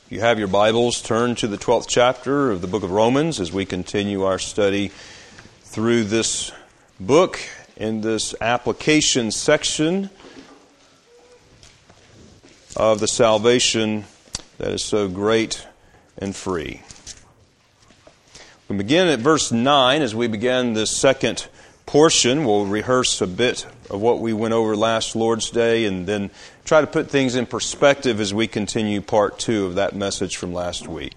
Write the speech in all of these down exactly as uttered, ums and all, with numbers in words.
If you have your Bibles, turn to the twelfth chapter of the book of Romans as we continue our study through this book in this application section of the salvation that is so great and free. We begin at verse nine as we begin this second portion. We'll rehearse a bit of what we went over last Lord's Day and then try to put things in perspective as we continue part two of that message from last week.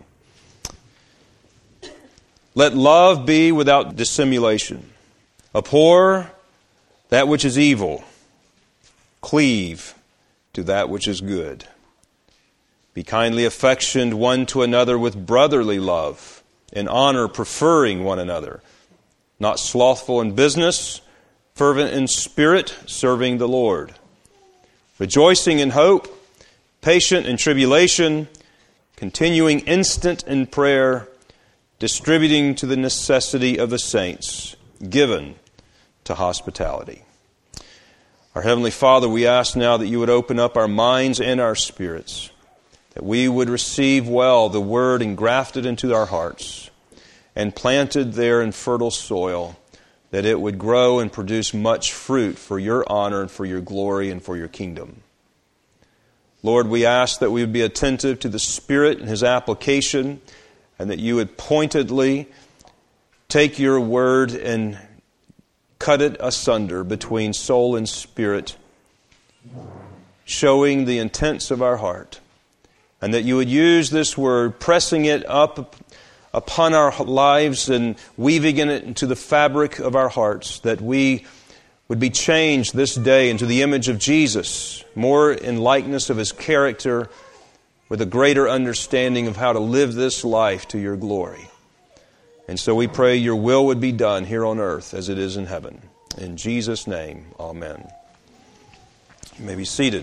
Let love be without dissimulation. Abhor that which is evil. Cleave to that which is good. Be kindly affectioned one to another with brotherly love, in honor preferring one another. Not slothful in business, fervent in spirit, serving the Lord. Rejoicing in hope, patient in tribulation, continuing instant in prayer, distributing to the necessity of the saints, given to hospitality. Our Heavenly Father, we ask now that you would open up our minds and our spirits, that we would receive well the Word engrafted into our hearts and planted there in fertile soil, that it would grow and produce much fruit for your honor and for your glory and for your kingdom. Lord, we ask that we would be attentive to the Spirit and His application, and that you would pointedly take your word and cut it asunder between soul and spirit, showing the intents of our heart, and that you would use this word, pressing it up upon our lives and weaving it into the fabric of our hearts, that we would be changed this day into the image of Jesus, more in likeness of His character, with a greater understanding of how to live this life to your glory. And so we pray your will would be done here on earth as it is in heaven. In Jesus' name, amen. You may be seated.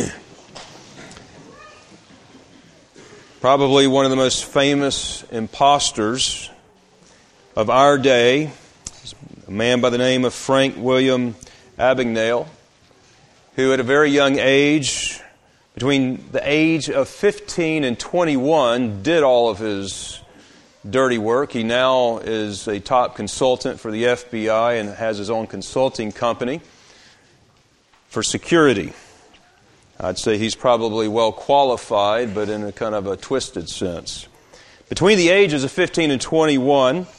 Probably one of the most famous impostors of our day, a man by the name of Frank William Abagnale, who at a very young age, between the age of fifteen and twenty-one, did all of his dirty work. He now is a top consultant for the F B I and has his own consulting company for security. I'd say he's probably well qualified, but in a kind of a twisted sense. Between the ages of fifteen and twenty-one,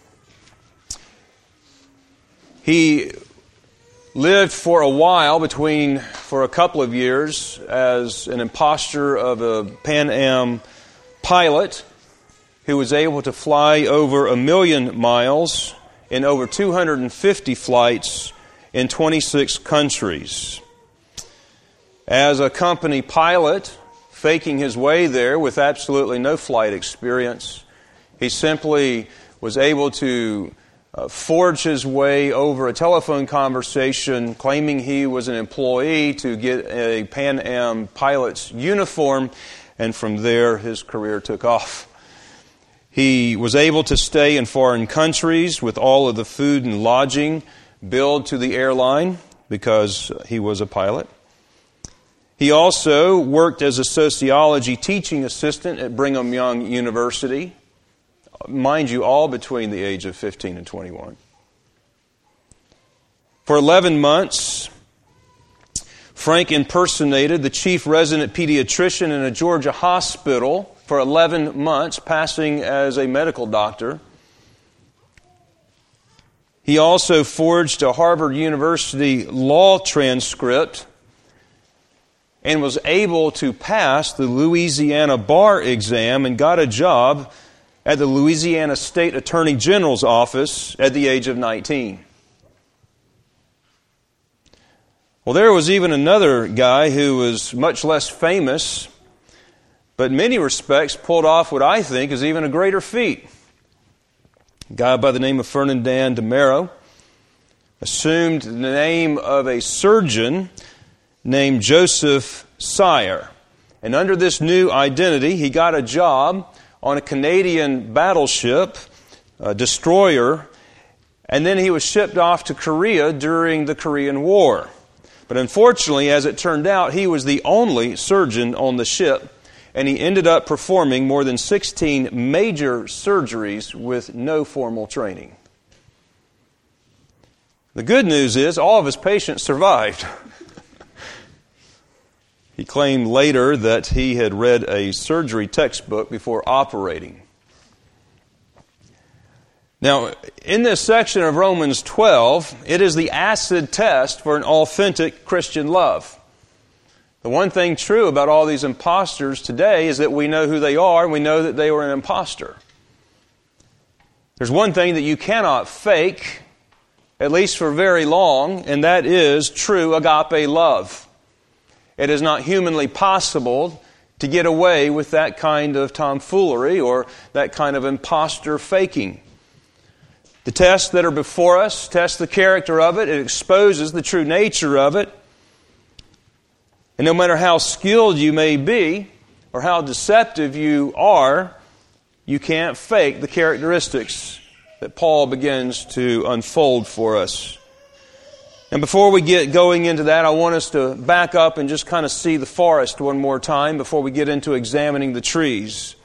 he lived for a while, between for a couple of years, as an impostor of a Pan Am pilot who was able to fly over a million miles in over two hundred fifty flights in twenty-six countries. As a company pilot, faking his way there with absolutely no flight experience, he simply was able to uh, forge his way over a telephone conversation claiming he was an employee to get a Pan Am pilot's uniform, and from there his career took off. He was able to stay in foreign countries with all of the food and lodging billed to the airline because he was a pilot. He also worked as a sociology teaching assistant at Brigham Young University, mind you, all between the age of fifteen and twenty-one. For eleven months, Frank impersonated the chief resident pediatrician in a Georgia hospital for eleven months, passing as a medical doctor. He also forged a Harvard University law transcript and was able to pass the Louisiana bar exam and got a job at the Louisiana State Attorney General's office at the age of nineteen. Well, there was even another guy who was much less famous, but in many respects pulled off what I think is even a greater feat. A guy by the name of Ferdinand de Mero assumed the name of a surgeon named Joseph Sire. And under this new identity, he got a job on a Canadian battleship, a destroyer, and then he was shipped off to Korea during the Korean War. But unfortunately, as it turned out, he was the only surgeon on the ship, and he ended up performing more than sixteen major surgeries with no formal training. The good news is all of his patients survived. He claimed later that he had read a surgery textbook before operating. Now, in this section of Romans twelve, it is the acid test for an authentic Christian love. The one thing true about all these imposters today is that we know who they are, and we know that they were an imposter. There's one thing that you cannot fake, at least for very long, and that is true agape love. It is not humanly possible to get away with that kind of tomfoolery or that kind of imposter faking. The tests that are before us test the character of it. It exposes the true nature of it. And no matter how skilled you may be or how deceptive you are, you can't fake the characteristics that Paul begins to unfold for us. And before we get going into that, I want us to back up and just kind of see the forest one more time before we get into examining the trees.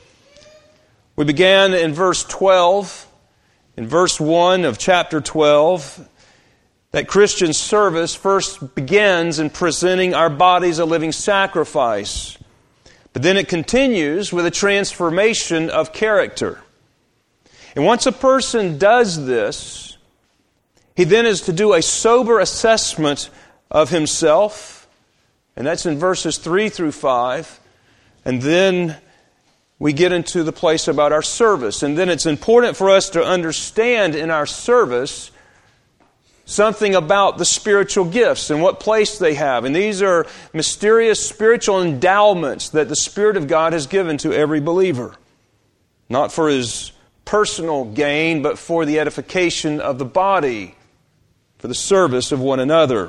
We began in verse twelve. In verse one of chapter twelve, that Christian service first begins in presenting our bodies a living sacrifice. But then it continues with a transformation of character. And once a person does this, he then is to do a sober assessment of himself. And that's in verses three through five. And then we get into the place about our service. And then it's important for us to understand in our service something about the spiritual gifts and what place they have. And these are mysterious spiritual endowments that the Spirit of God has given to every believer. Not for his personal gain, but for the edification of the body, for the service of one another.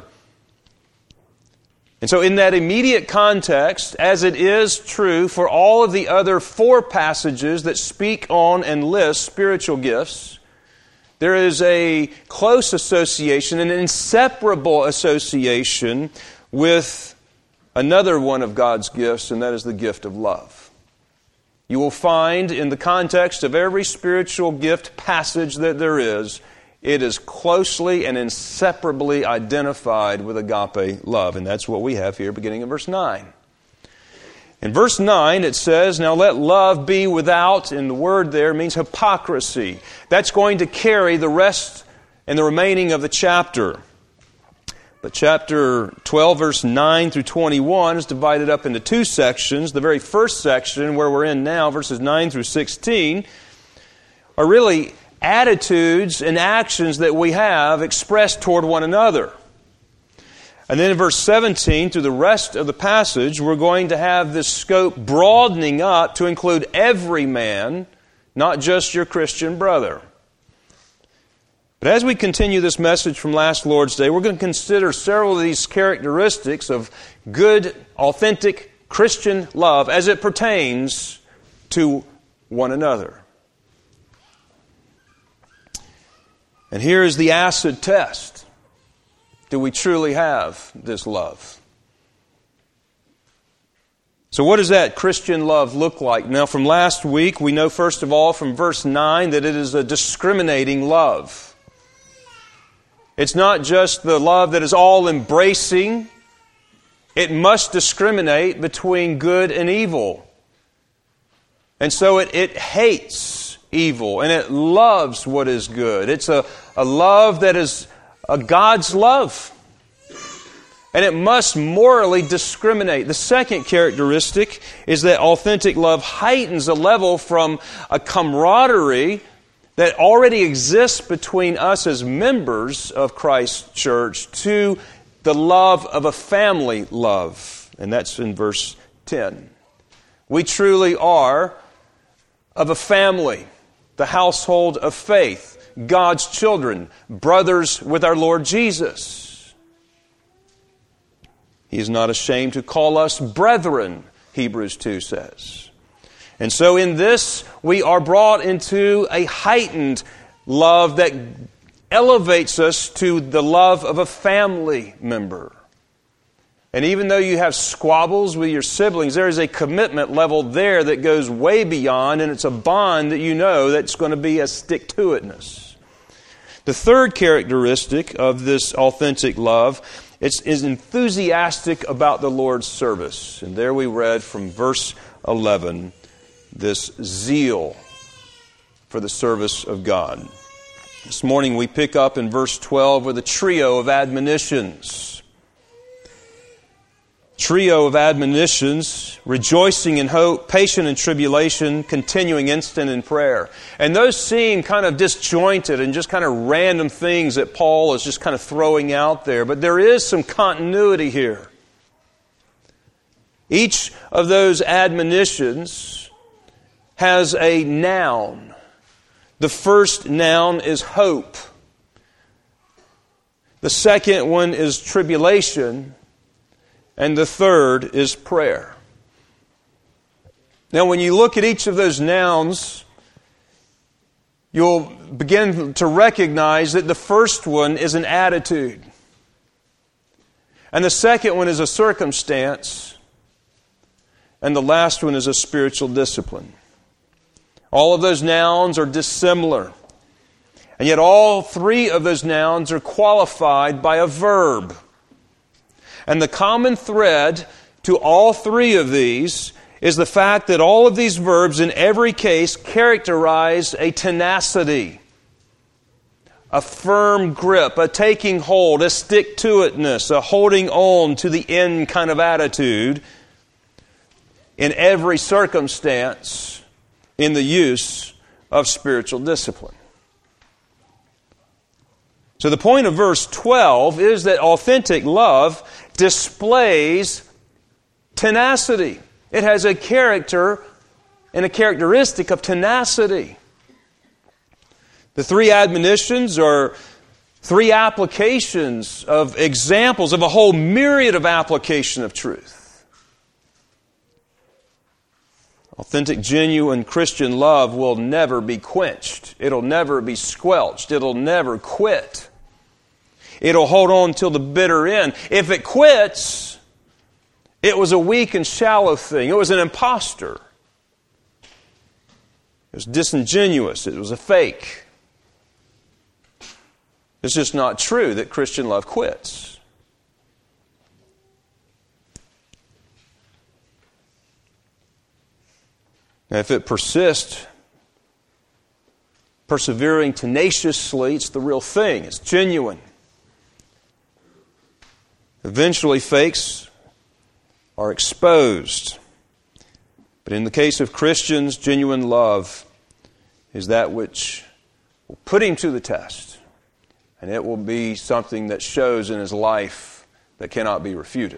And so in that immediate context, as it is true for all of the other four passages that speak on and list spiritual gifts, there is a close association, an inseparable association with another one of God's gifts, and that is the gift of love. You will find in the context of every spiritual gift passage that there is, it is closely and inseparably identified with agape love. And that's what we have here beginning in verse nine. In verse nine it says, "Now let love be without," and the word there means hypocrisy. That's going to carry the rest and the remaining of the chapter. But chapter twelve, verse nine through twenty-one is divided up into two sections. The very first section, where we're in now, verses nine through sixteen, are really attitudes and actions that we have expressed toward one another. And then in verse seventeen, through the rest of the passage, we're going to have this scope broadening up to include every man, not just your Christian brother. But as we continue this message from last Lord's Day, we're going to consider several of these characteristics of good, authentic Christian love as it pertains to one another. And here is the acid test. Do we truly have this love? So what does that Christian love look like? Now, from last week, we know first of all from verse nine that it is a discriminating love. It's not just the love that is all-embracing. It must discriminate between good and evil. And so it, it hates evil, and it loves what is good. It's a, a love that is a God's love. And it must morally discriminate. The second characteristic is that authentic love heightens a level from a camaraderie that already exists between us as members of Christ's church to the love of a family love. And that's in verse ten. We truly are of a family, the household of faith, God's children, brothers with our Lord Jesus. He is not ashamed to call us brethren, Hebrews two says. And so in this, we are brought into a heightened love that elevates us to the love of a family member. And even though you have squabbles with your siblings, there is a commitment level there that goes way beyond, and it's a bond that you know that's going to be a stick-to-itness. The third characteristic of this authentic love is, is enthusiastic about the Lord's service. And there we read from verse eleven, this zeal for the service of God. This morning we pick up in verse twelve with a trio of admonitions. Trio of admonitions, rejoicing in hope, patient in tribulation, continuing instant in prayer. And those seem kind of disjointed and just kind of random things that Paul is just kind of throwing out there. But there is some continuity here. Each of those admonitions has a noun. The first noun is hope. The second one is tribulation. And the third is prayer. Now, when you look at each of those nouns, you'll begin to recognize that the first one is an attitude. And the second one is a circumstance. And the last one is a spiritual discipline. All of those nouns are dissimilar. And yet all three of those nouns are qualified by a verb. And the common thread to all three of these is the fact that all of these verbs in every case characterize a tenacity, a firm grip, a taking hold, a stick-to-itness, a holding on to the end kind of attitude in every circumstance in the use of spiritual discipline. So the point of verse twelve is that authentic love displays tenacity. It has a character and a characteristic of tenacity. The three admonitions are three applications of examples of a whole myriad of application of truth. Authentic, genuine Christian love will never be quenched. It'll never be squelched. It'll never quit. It'll hold on till the bitter end. If it quits, it was a weak and shallow thing. It was an imposter. It was disingenuous. It was a fake. It's just not true that Christian love quits. Now, if it persists, persevering tenaciously, it's the real thing. It's genuine. Eventually, fakes are exposed. But in the case of Christians, genuine love is that which will put him to the test. And it will be something that shows in his life that cannot be refuted.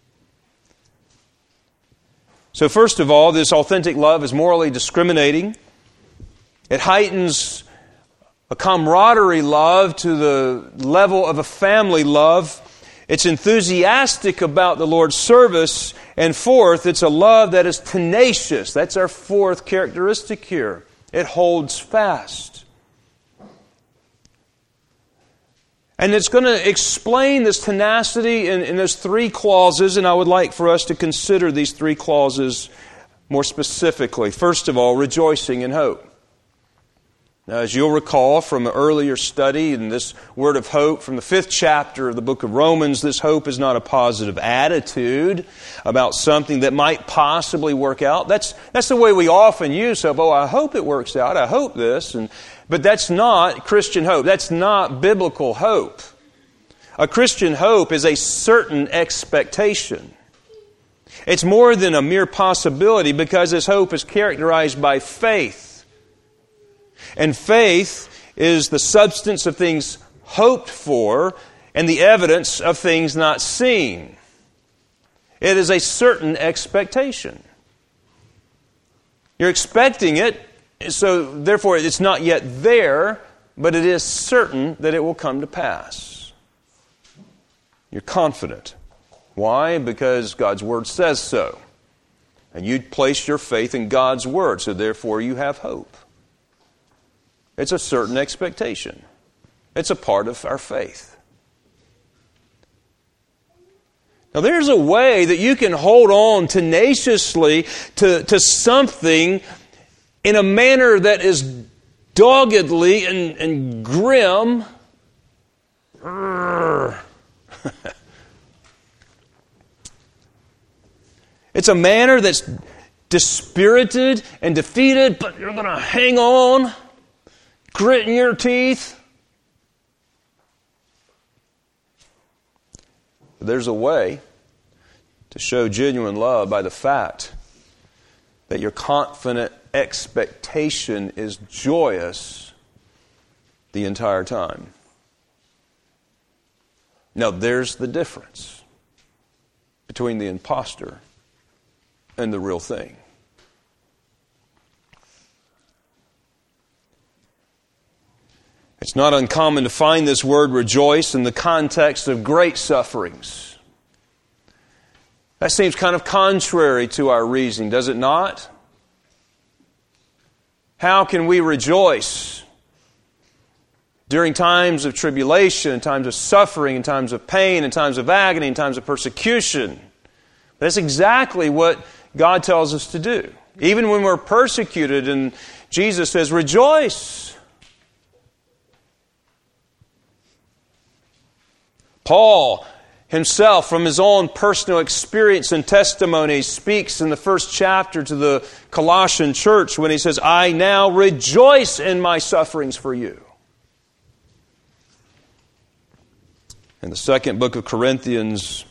So first of all, this authentic love is morally discriminating. It heightens a camaraderie love to the level of a family love. It's enthusiastic about the Lord's service. And fourth, it's a love that is tenacious. That's our fourth characteristic here. It holds fast. And it's going to explain this tenacity in, in those three clauses, and I would like for us to consider these three clauses more specifically. First of all, rejoicing in hope. Now, as you'll recall from an earlier study in this word of hope from the fifth chapter of the book of Romans, this hope is not a positive attitude about something that might possibly work out. That's that's the way we often use hope. Oh, I hope it works out. I hope this. And, but that's not Christian hope. That's not biblical hope. A Christian hope is a certain expectation. It's more than a mere possibility because this hope is characterized by faith. And faith is the substance of things hoped for and the evidence of things not seen. It is a certain expectation. You're expecting it, so therefore it's not yet there, but it is certain that it will come to pass. You're confident. Why? Because God's Word says so. And you place your faith in God's Word, so therefore you have hope. It's a certain expectation. It's a part of our faith. Now there's a way that you can hold on tenaciously to, to something in a manner that is doggedly and, and grim. It's a manner that's dispirited and defeated, but you're going to hang on, gritting your teeth. But there's a way to show genuine love by the fact that your confident expectation is joyous the entire time. Now, there's the difference between the imposter and the real thing. It's not uncommon to find this word rejoice in the context of great sufferings. That seems kind of contrary to our reasoning, does it not? How can we rejoice during times of tribulation, in times of suffering, in times of pain, in times of agony, in times of persecution? That's exactly what God tells us to do. Even when we're persecuted, and Jesus says, rejoice. Paul himself, from his own personal experience and testimony, speaks in the first chapter to the Colossian church when he says, I now rejoice in my sufferings for you. In the second book of Corinthians,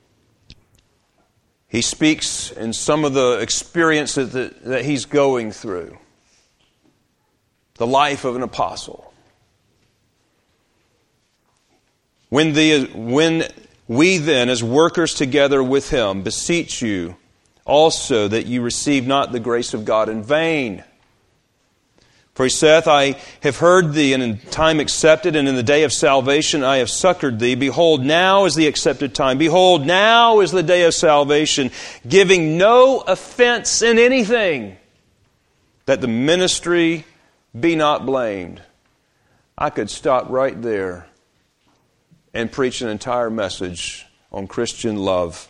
he speaks in some of the experiences that, that he's going through. The life of an apostle. When, the, when we then, as workers together with him, beseech you also that you receive not the grace of God in vain. For he saith, I have heard thee, and in time accepted, and in the day of salvation I have succored thee. Behold, now is the accepted time. Behold, now is the day of salvation, giving no offense in anything, that the ministry be not blamed. I could stop right there and preach an entire message on Christian love.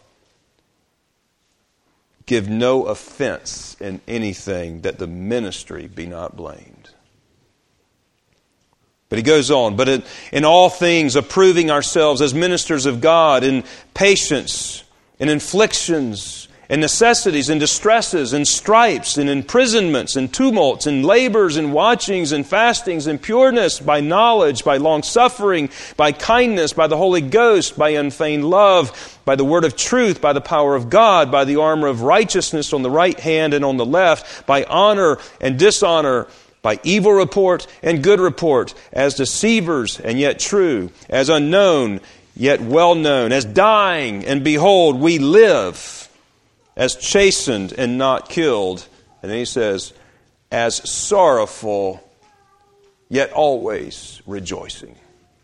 Give no offense in anything, that the ministry be not blamed. But he goes on, but in, in all things approving ourselves as ministers of God, in patience, in afflictions, in necessities, in distresses, in stripes, in imprisonments, in tumults, in labors, in watchings, in fastings, in pureness, by knowledge, by long-suffering, by kindness, by the Holy Ghost, by unfeigned love, by the word of truth, by the power of God, by the armor of righteousness on the right hand and on the left, by honor and dishonor, by evil report and good report, as deceivers and yet true, as unknown yet well known, as dying and behold we live, as chastened and not killed. And then he says, as sorrowful, yet always rejoicing.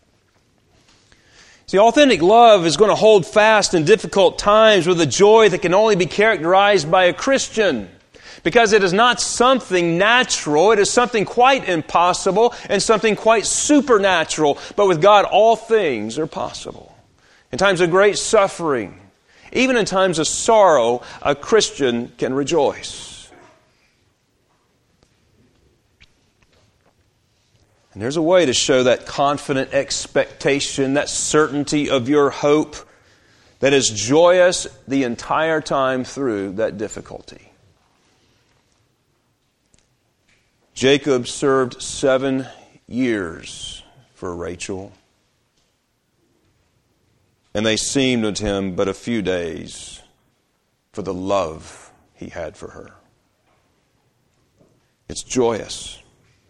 See, authentic love is going to hold fast in difficult times with a joy that can only be characterized by a Christian. Because it is not something natural, it is something quite impossible and something quite supernatural. But with God, all things are possible. In times of great suffering, even in times of sorrow, a Christian can rejoice. And there's a way to show that confident expectation, that certainty of your hope that is joyous the entire time through that difficulty. Jacob served seven years for Rachel, and they seemed unto him but a few days for the love he had for her. It's joyous.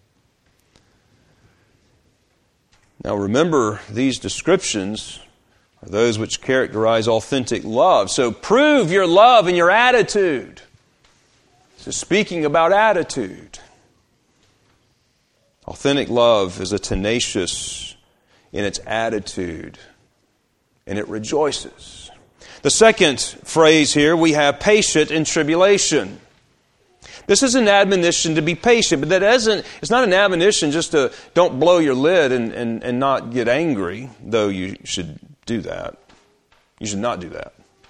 Now remember, these descriptions are those which characterize authentic love. So prove your love in your attitude. So speaking about attitude, authentic love is a tenacious in its attitude, and it rejoices. The second phrase here, we have patient in tribulation. This is an admonition to be patient, but that isn't, it's not an admonition just to don't blow your lid and, and, and not get angry, though you should do that. You should not do that.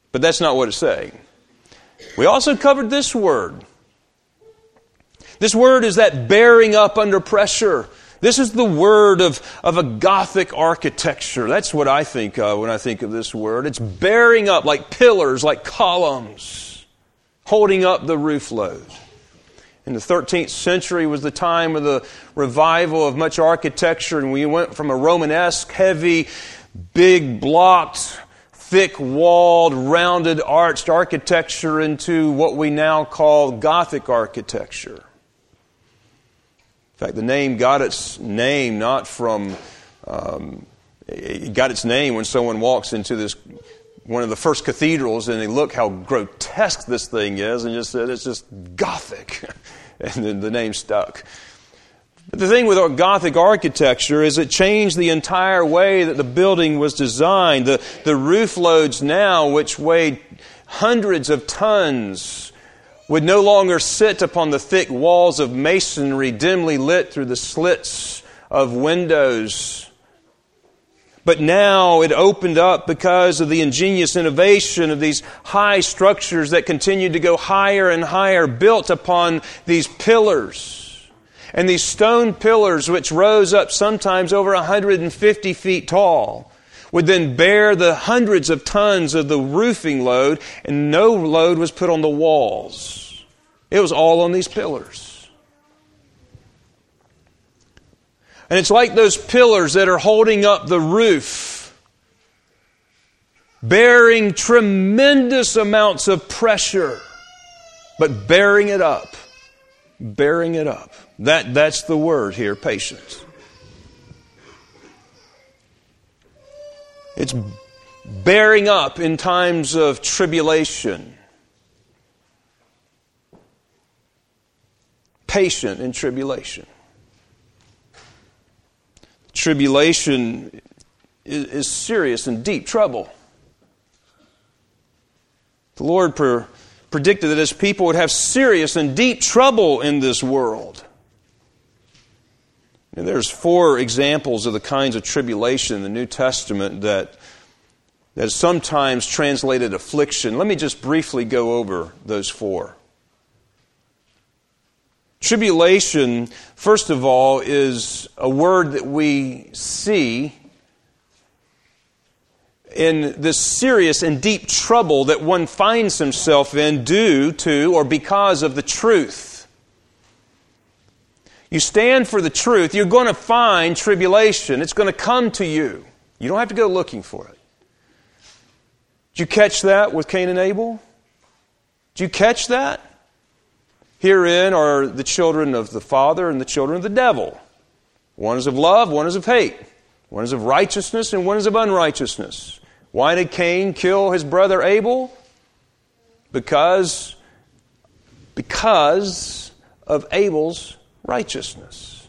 But that's not what it's saying. We also covered this word. This word is that bearing up under pressure. This is the word of, of a Gothic architecture. That's what I think of when I think of this word. It's bearing up like pillars, like columns, holding up the roof load. In the thirteenth century was the time of the revival of much architecture, and we went from a Romanesque, heavy, big blocked, thick-walled, rounded, arched architecture into what we now call Gothic architecture. In fact, the name got its name not from, um, it got its name when someone walks into this, one of the first cathedrals, and they look how grotesque this thing is, and just said, it's just Gothic. And then the name stuck. But the thing with Gothic architecture is it changed the entire way that the building was designed. The, the roof loads now, which weighed hundreds of tons, would no longer sit upon the thick walls of masonry dimly lit through the slits of windows. But now it opened up because of the ingenious innovation of these high structures that continued to go higher and higher, built upon these pillars. And these stone pillars, which rose up sometimes over one hundred fifty feet tall, would then bear the hundreds of tons of the roofing load, and no load was put on the walls. It was all on these pillars. And it's like those pillars that are holding up the roof, bearing tremendous amounts of pressure, but bearing it up. Bearing it up. That, that's the word here, patience. It's bearing up in times of tribulation. Patient in tribulation. Tribulation is, is serious and deep trouble. The Lord pre- predicted that His people would have serious and deep trouble in this world. And there's four examples of the kinds of tribulation in the New Testament that, that is sometimes translated affliction. Let me just briefly go over those four. Tribulation, first of all, is a word that we see in this serious and deep trouble that one finds himself in due to or because of the truth. You stand for the truth, you're going to find tribulation. It's going to come to you. You don't have to go looking for it. Did you catch that with Cain and Abel? Did you catch that? Herein are the children of the Father and the children of the devil. One is of love, one is of hate. One is of righteousness and one is of unrighteousness. Why did Cain kill his brother Abel? Because, because of Abel's righteousness.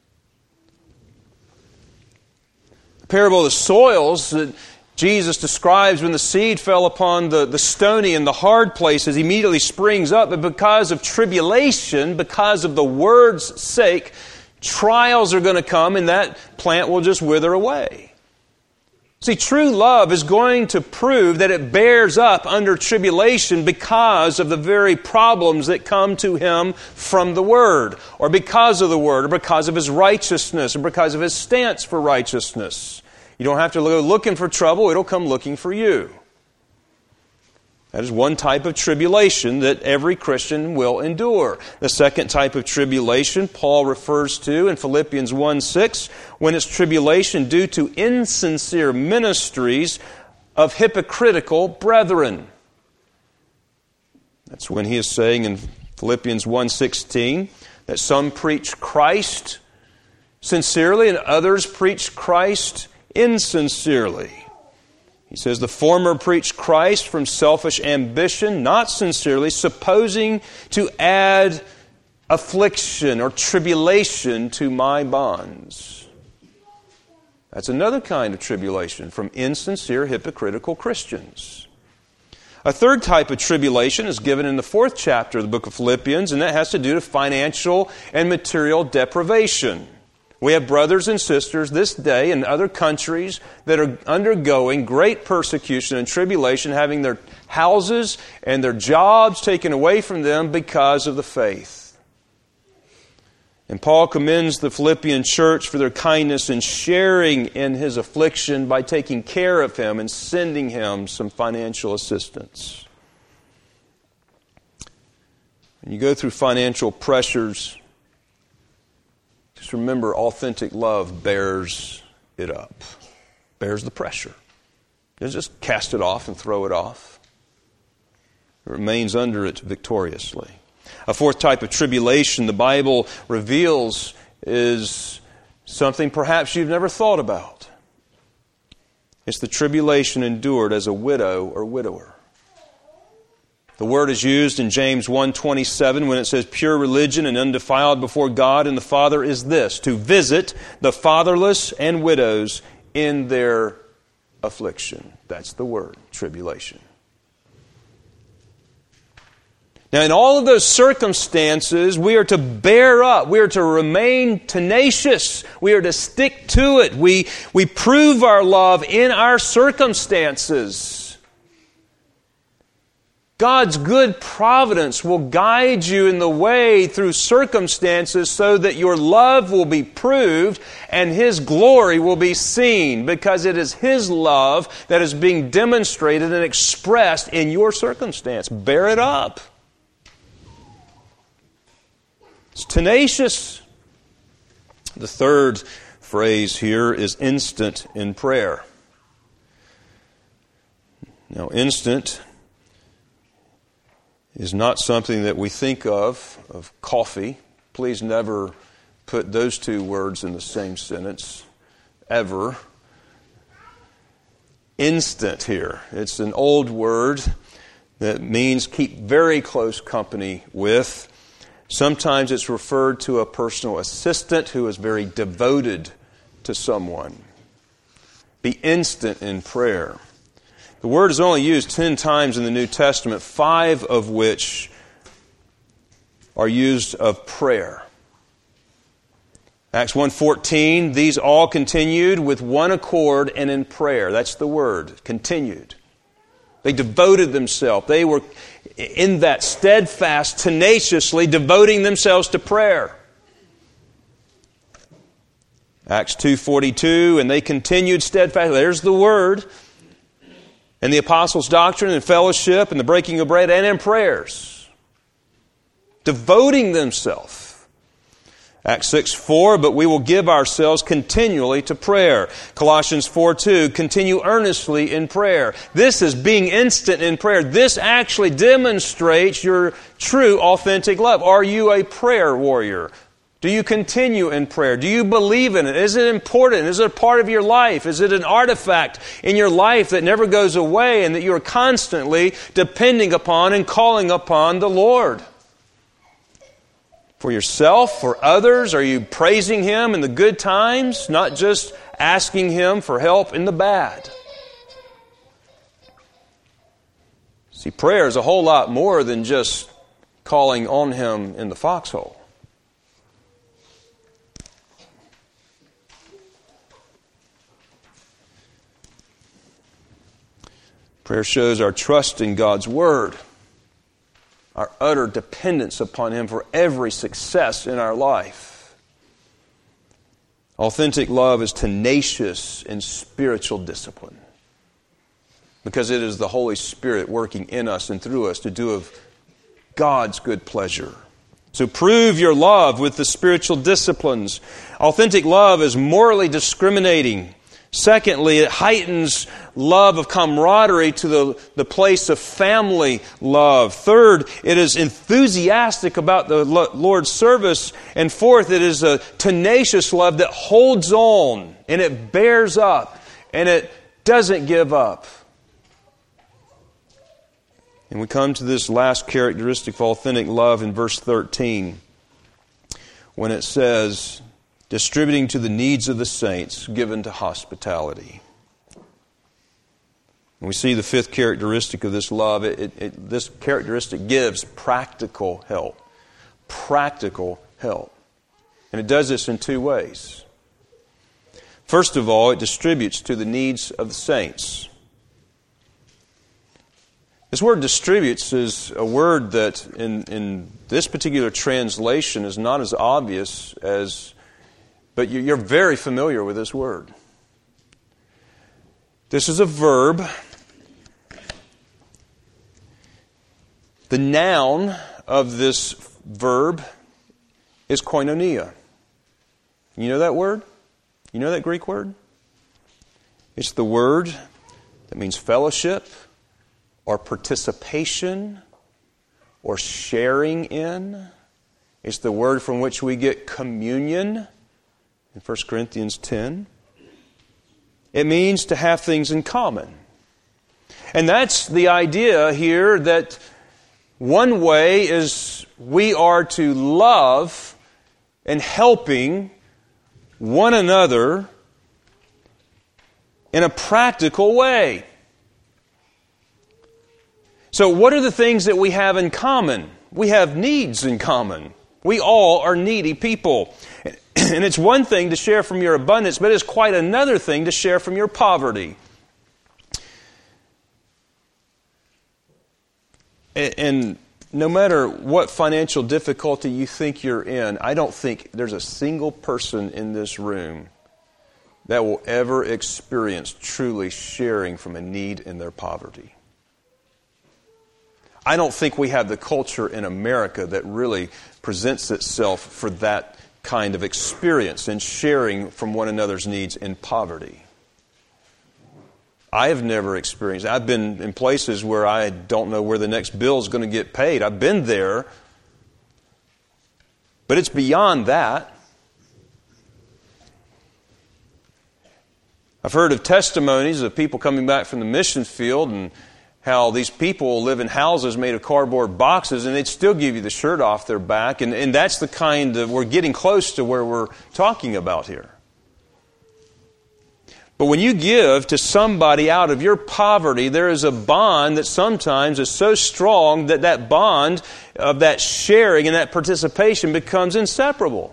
The parable of the soils that Jesus describes when the seed fell upon the, the stony and the hard places, immediately springs up. But because of tribulation, because of the word's sake, trials are going to come and that plant will just wither away. See, true love is going to prove that it bears up under tribulation because of the very problems that come to him from the Word, or because of the Word, or because of his righteousness, or because of his stance for righteousness. You don't have to go looking for trouble, it'll come looking for you. That is one type of tribulation that every Christian will endure. The second type of tribulation Paul refers to in Philippians one six, when it's tribulation due to insincere ministries of hypocritical brethren. That's when he is saying in Philippians one sixteen that some preach Christ sincerely and others preach Christ insincerely. He says, the former preach Christ from selfish ambition, not sincerely, supposing to add affliction or tribulation to my bonds. That's another kind of tribulation from insincere, hypocritical Christians. A third type of tribulation is given in the fourth chapter of the book of Philippians, and that has to do with financial and material deprivation, We have brothers and sisters this day in other countries that are undergoing great persecution and tribulation, having their houses and their jobs taken away from them because of the faith. And Paul commends the Philippian church for their kindness in sharing in his affliction by taking care of him and sending him some financial assistance. When you go through financial pressures, just remember, authentic love bears it up, bears the pressure. It doesn't just cast it off and throw it off. It remains under it victoriously. A fourth type of tribulation the Bible reveals is something perhaps you've never thought about. It's the tribulation endured as a widow or widower. The word is used in James one twenty-seven when it says, pure religion and undefiled before God and the Father is this, to visit the fatherless and widows in their affliction. That's the word, tribulation. Now, in all of those circumstances, we are to bear up. We are to remain tenacious. We are to stick to it. We, we prove our love in our circumstances. God's good providence will guide you in the way through circumstances so that your love will be proved and His glory will be seen, because it is His love that is being demonstrated and expressed in your circumstance. Bear it up. It's tenacious. The third phrase here is instant in prayer. Now, instant is not something that we think of, of coffee. Please never put those two words in the same sentence, ever. Instant here. It's an old word that means keep very close company with. Sometimes it's referred to a personal assistant who is very devoted to someone. Be instant in prayer. The word is only used ten times in the New Testament, five of which are used of prayer. Acts one fourteen, these all continued with one accord and in prayer. That's the word, continued. They devoted themselves. They were in that steadfast, tenaciously devoting themselves to prayer. Acts two forty-two, and they continued steadfast. There's the word. And the apostles' doctrine and fellowship and the breaking of bread and in prayers. Devoting themselves. Acts six four, but we will give ourselves continually to prayer. Colossians four two, continue earnestly in prayer. This is being instant in prayer. This actually demonstrates your true, authentic love. Are you a prayer warrior? Do you continue in prayer? Do you believe in it? Is it important? Is it a part of your life? Is it an artifact in your life that never goes away and that you are constantly depending upon and calling upon the Lord? For yourself, for others, are you praising Him in the good times, not just asking Him for help in the bad? See, prayer is a whole lot more than just calling on Him in the foxhole. Prayer shows our trust in God's Word, our utter dependence upon Him for every success in our life. Authentic love is tenacious in spiritual discipline, because it is the Holy Spirit working in us and through us to do of God's good pleasure. So prove your love with the spiritual disciplines. Authentic love is morally discriminating. Secondly, it heightens love of camaraderie to the, the place of family love. Third, it is enthusiastic about the Lord's service. And fourth, it is a tenacious love that holds on and it bears up and it doesn't give up. And we come to this last characteristic of authentic love in verse thirteen, when it says, distributing to the needs of the saints, given to hospitality. And we see the fifth characteristic of this love. It, it, it, this characteristic gives practical help. Practical help. And it does this in two ways. First of all, it distributes to the needs of the saints. This word distributes is a word that in, in this particular translation is not as obvious as, but you're very familiar with this word. This is a verb. The noun of this verb is koinonia. You know that word? You know that Greek word? It's the word that means fellowship or participation or sharing in. It's the word from which we get communion in First Corinthians ten. It means to have things in common. And that's the idea here, that one way is we are to love and helping one another in a practical way. So what are the things that we have in common? We have needs in common. We all are needy people. And it's one thing to share from your abundance, but it's quite another thing to share from your poverty. And no matter what financial difficulty you think you're in, I don't think there's a single person in this room that will ever experience truly sharing from a need in their poverty. I don't think we have the culture in America that really presents itself for that kind of experience in sharing from one another's needs in poverty. I have never experienced. I've been in places where I don't know where the next bill is going to get paid. I've been there. But it's beyond that. I've heard of testimonies of people coming back from the mission field and how these people live in houses made of cardboard boxes and they'd still give you the shirt off their back. And, and that's the kind of, we're getting close to where we're talking about here. But when you give to somebody out of your poverty, there is a bond that sometimes is so strong that that bond of that sharing and that participation becomes inseparable.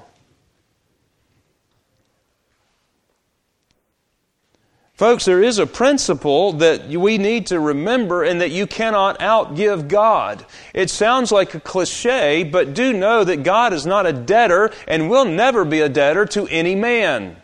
Folks, there is a principle that we need to remember and that you cannot outgive God. It sounds like a cliche, but do know that God is not a debtor and will never be a debtor to any man.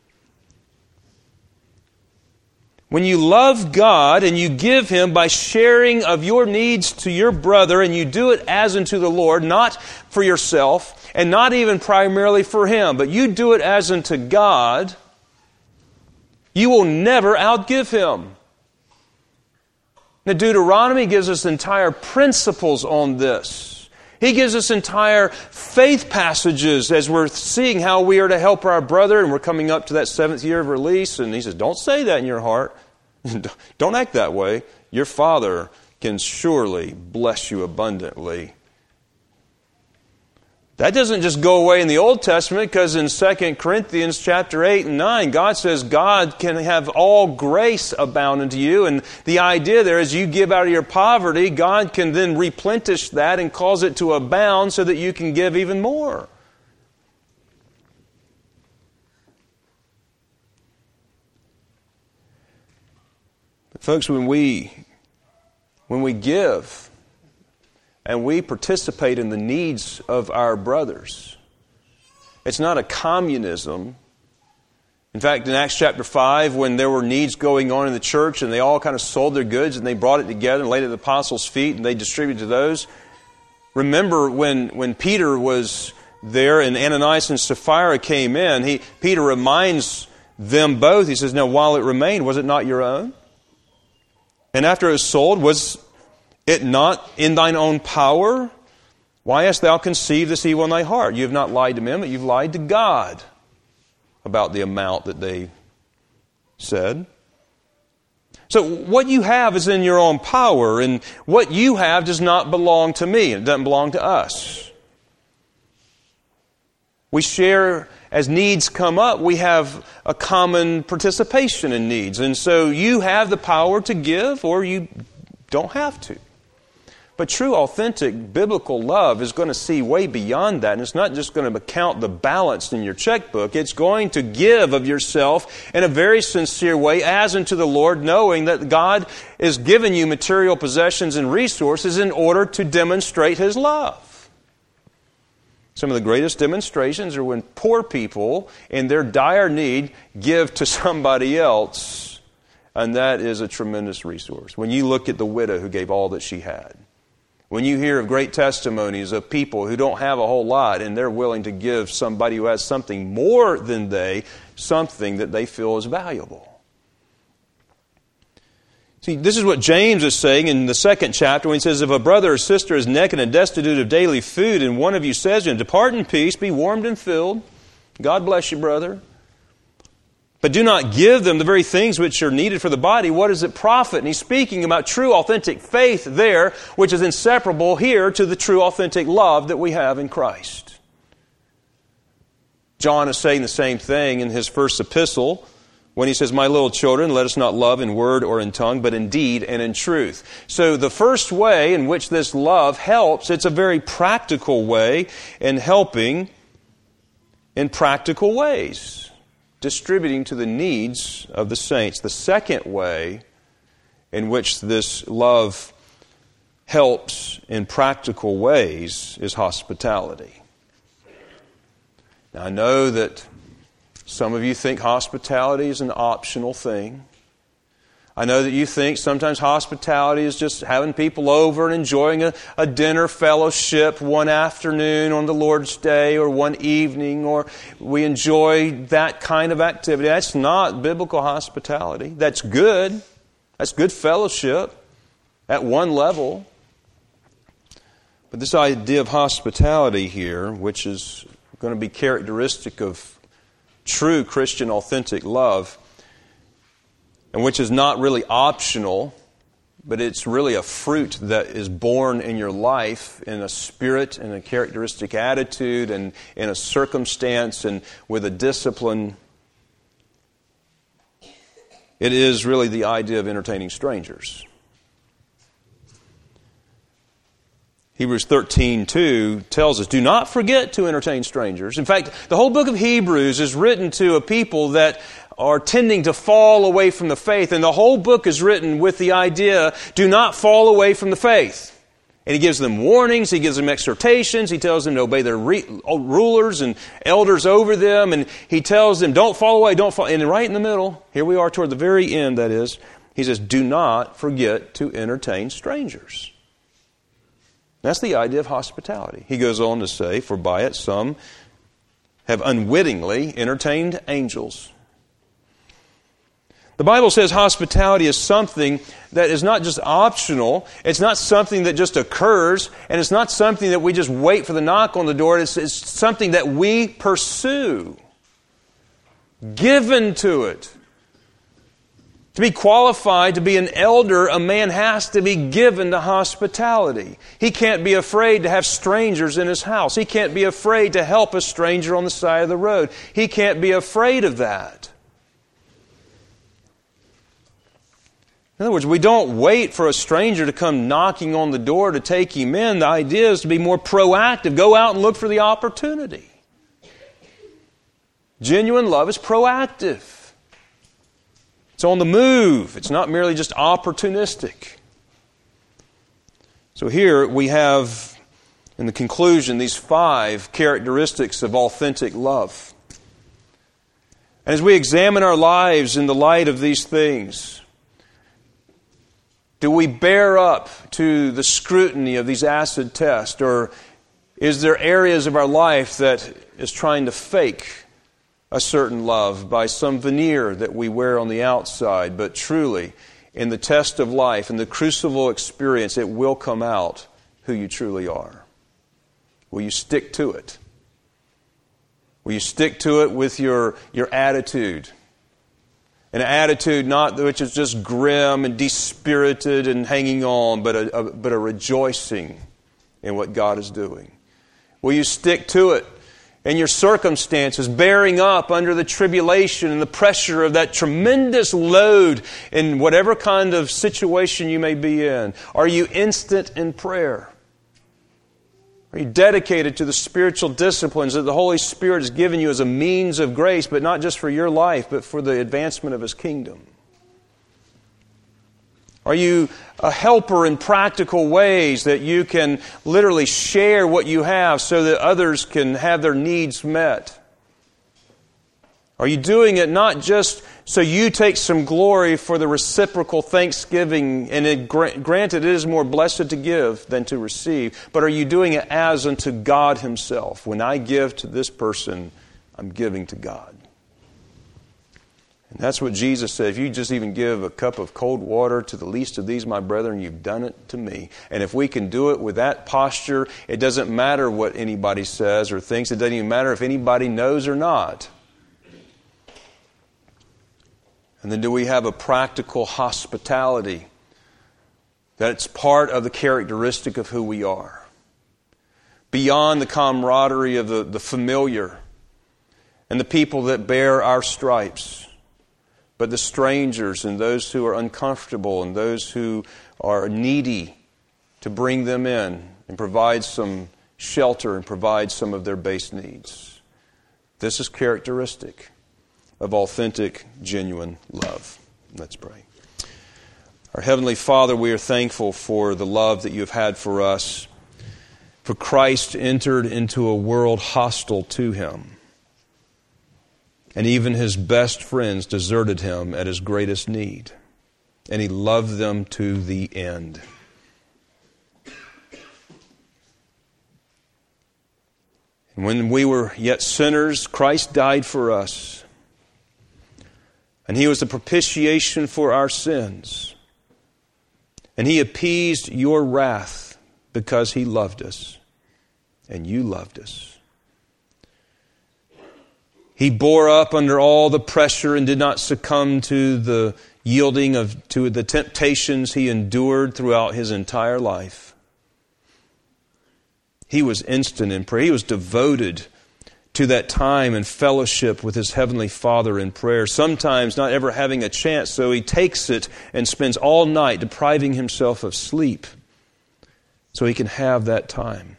When you love God and you give Him by sharing of your needs to your brother, and you do it as unto the Lord, not for yourself and not even primarily for Him, but you do it as unto God, you will never outgive Him. Now, Deuteronomy gives us entire principles on this. He gives us entire faith passages as we're seeing how we are to help our brother, and we're coming up to that seventh year of release, and he says, don't say that in your heart. Don't act that way. Your Father can surely bless you abundantly. That doesn't just go away in the Old Testament, because in Second Corinthians chapter eight and nine, God says God can have all grace abound unto you. And the idea there is you give out of your poverty, God can then replenish that and cause it to abound so that you can give even more. But folks, when we, when we give and we participate in the needs of our brothers, it's not a communism. In fact, in Acts chapter five, when there were needs going on in the church and they all kind of sold their goods and they brought it together and laid it at the apostles' feet and they distributed to those. Remember when, when Peter was there and Ananias and Sapphira came in, he, Peter reminds them both, he says, now while it remained, was it not your own? And after it was sold, was it not in thine own power? Why hast thou conceived this evil in thy heart? You have not lied to men, but you've lied to God about the amount that they said. So what you have is in your own power, and what you have does not belong to me. It doesn't belong to us. We share as needs come up. We have a common participation in needs. And so you have the power to give, or you don't have to. But true, authentic, biblical love is going to see way beyond that. And it's not just going to count the balance in your checkbook. It's going to give of yourself in a very sincere way as unto the Lord, knowing that God is giving you material possessions and resources in order to demonstrate His love. Some of the greatest demonstrations are when poor people, in their dire need, give to somebody else. And that is a tremendous resource. When you look at the widow who gave all that she had. When you hear of great testimonies of people who don't have a whole lot and they're willing to give somebody who has something more than they, something that they feel is valuable. See, this is what James is saying in the second chapter when he says, if a brother or sister is naked and destitute of daily food, and one of you says to him, depart in peace, be warmed and filled. God bless you, brother. But do not give them the very things which are needed for the body. What does it profit? And he's speaking about true, authentic faith there, which is inseparable here to the true, authentic love that we have in Christ. John is saying the same thing in his first epistle when he says, my little children, let us not love in word or in tongue, but in deed and in truth. So the first way in which this love helps, it's a very practical way in helping in practical ways. Distributing to the needs of the saints. The second way in which this love helps in practical ways is hospitality. Now, I know that some of you think hospitality is an optional thing. I know that you think sometimes hospitality is just having people over and enjoying a, a dinner fellowship one afternoon on the Lord's Day or one evening, or we enjoy that kind of activity. That's not biblical hospitality. That's good. That's good fellowship at one level. But this idea of hospitality here, which is going to be characteristic of true Christian authentic love, and which is not really optional, but it's really a fruit that is born in your life in a spirit and a characteristic attitude and in a circumstance and with a discipline. It is really the idea of entertaining strangers. Hebrews thirteen two tells us, do not forget to entertain strangers. In fact, the whole book of Hebrews is written to a people that are tending to fall away from the faith. And the whole book is written with the idea, do not fall away from the faith. And he gives them warnings, he gives them exhortations, he tells them to obey their re- rulers and elders over them, and he tells them, don't fall away, don't fall. And right in the middle, here we are toward the very end, that is, he says, do not forget to entertain strangers. That's the idea of hospitality. He goes on to say, for by it some have unwittingly entertained angels. The Bible says hospitality is something that is not just optional. It's not something that just occurs. And it's not something that we just wait for the knock on the door. It's, it's something that we pursue. Given to it. To be qualified to be an elder, a man has to be given to hospitality. He can't be afraid to have strangers in his house. He can't be afraid to help a stranger on the side of the road. He can't be afraid of that. In other words, we don't wait for a stranger to come knocking on the door to take him in. The idea is to be more proactive. Go out and look for the opportunity. Genuine love is proactive. It's on the move. It's not merely just opportunistic. So here we have, in the conclusion, these five characteristics of authentic love. And as we examine our lives in the light of these things, do we bear up to the scrutiny of these acid tests? Or is there areas of our life that is trying to fake a certain love by some veneer that we wear on the outside? But truly, in the test of life, in the crucible experience, it will come out who you truly are. Will you stick to it? Will you stick to it with your, your attitude? An attitude not which is just grim and dispirited and hanging on, but a, a, but a rejoicing in what God is doing. Will you stick to it in your circumstances, bearing up under the tribulation and the pressure of that tremendous load in whatever kind of situation you may be in? Are you instant in prayer? Are you dedicated to the spiritual disciplines that the Holy Spirit has given you as a means of grace, but not just for your life, but for the advancement of His kingdom? Are you a helper in practical ways that you can literally share what you have so that others can have their needs met? Are you doing it not just so you take some glory for the reciprocal thanksgiving, and it, granted it is more blessed to give than to receive, but are you doing it as unto God Himself? When I give to this person, I'm giving to God. And that's what Jesus said. If you just even give a cup of cold water to the least of these, my brethren, you've done it to me. And if we can do it with that posture, it doesn't matter what anybody says or thinks. It doesn't even matter if anybody knows or not. And then do we have a practical hospitality that's part of the characteristic of who we are? Beyond the camaraderie of the, the familiar and the people that bear our stripes, but the strangers and those who are uncomfortable and those who are needy, to bring them in and provide some shelter and provide some of their base needs. This is characteristic of authentic, genuine love. Let's pray. Our Heavenly Father, we are thankful for the love that you have had for us. For Christ entered into a world hostile to Him. And even His best friends deserted Him at His greatest need. And He loved them to the end. And when we were yet sinners, Christ died for us. And He was the propitiation for our sins. And He appeased your wrath because He loved us. And you loved us. He bore up under all the pressure and did not succumb to the yielding of to the temptations He endured throughout His entire life. He was instant in prayer. He was devoted to that time and fellowship with His Heavenly Father in prayer, sometimes not ever having a chance, so He takes it and spends all night depriving Himself of sleep so He can have that time.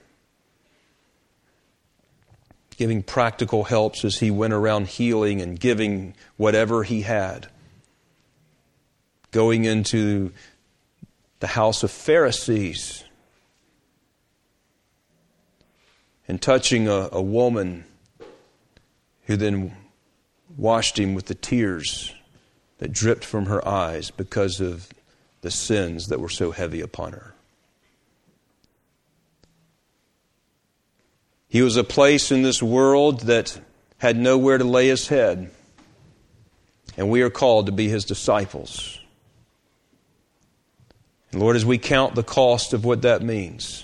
Giving practical helps as He went around healing and giving whatever He had. Going into the house of Pharisees and touching a, a woman who then washed Him with the tears that dripped from her eyes because of the sins that were so heavy upon her. He was a place in this world that had nowhere to lay His head. And we are called to be His disciples. And Lord, as we count the cost of what that means,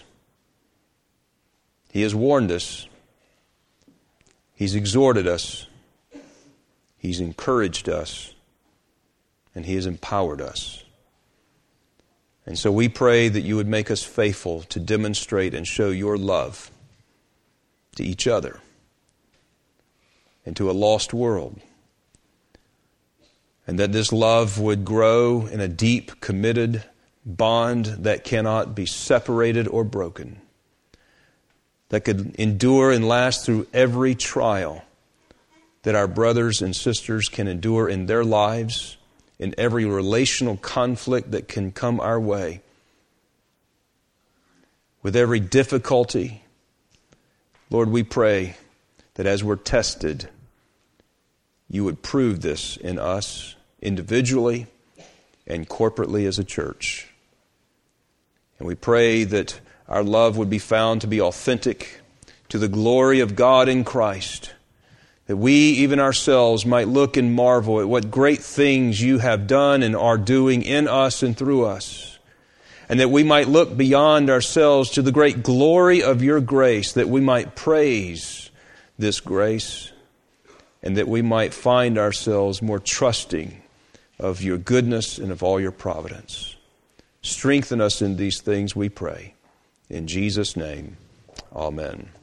He has warned us. He's exhorted us. He's encouraged us. And He has empowered us. And so we pray that you would make us faithful to demonstrate and show your love to each other and to a lost world. And that this love would grow in a deep, committed bond that cannot be separated or broken, that could endure and last through every trial that our brothers and sisters can endure in their lives, in every relational conflict that can come our way, with every difficulty. Lord, we pray that as we're tested, you would prove this in us individually and corporately as a church. And we pray that our love would be found to be authentic to the glory of God in Christ, that we, even ourselves, might look and marvel at what great things you have done and are doing in us and through us. And that we might look beyond ourselves to the great glory of your grace, that we might praise this grace, and that we might find ourselves more trusting of your goodness and of all your providence. Strengthen us in these things, we pray. In Jesus' name, amen.